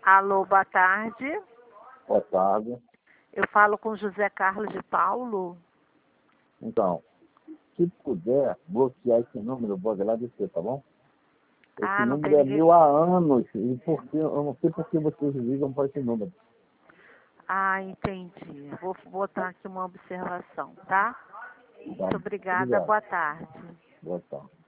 Alô, boa tarde. Boa tarde. Eu falo com José Carlos de Paulo. Então, se puder bloquear esse número, eu vou agradecer, tá bom? Esse Não número tem é ninguém. meu há anos, e eu não sei por que vocês ligam para esse número. Entendi. Vou botar aqui uma observação, tá? Tá? Muito obrigada. Obrigado. Boa tarde. Boa tarde.